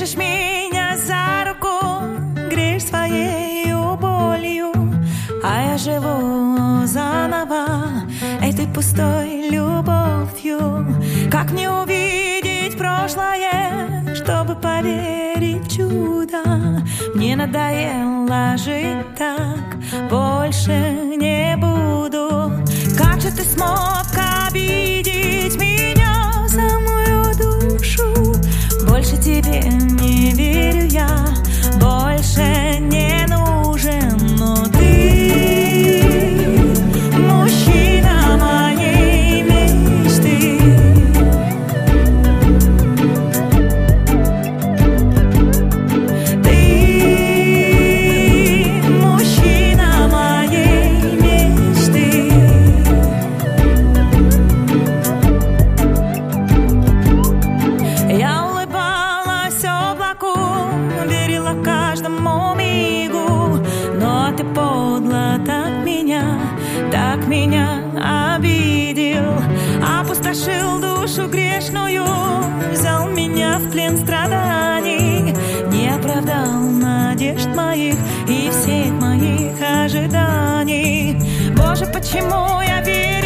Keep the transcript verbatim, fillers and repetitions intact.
держишь меня за руку, греешь своей болью, а я живу заново этой пустой любовью. Как мне увидеть прошлое, чтобы поверить в чудо? Мне надоело жить так, больше не буду. Как же ты смог обидеть меня, самую душу? Больше тебе не верю я, больше не нужен. Но ты мужчина моей мечты. Ты мужчина моей мечты. Я улыбалась облаку, верила каждому мигу, но ты подло так меня, так меня обидел. Опустошил душу грешную, взял меня в плен страданий, не оправдал надежд моих и всех моих ожиданий. Боже, почему я верю